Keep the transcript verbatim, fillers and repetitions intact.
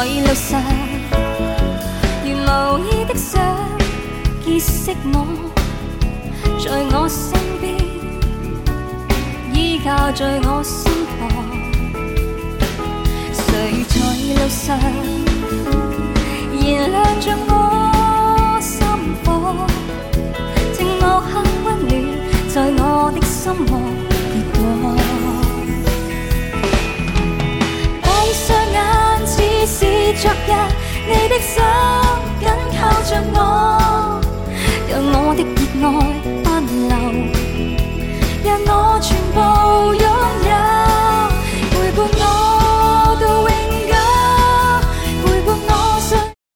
路上，如無意的想結識我，在我身邊，依靠在我身旁。誰在路上燃亮着我心火，正無限溫暖在我的心窩結果。閉上眼似是昨日，你的手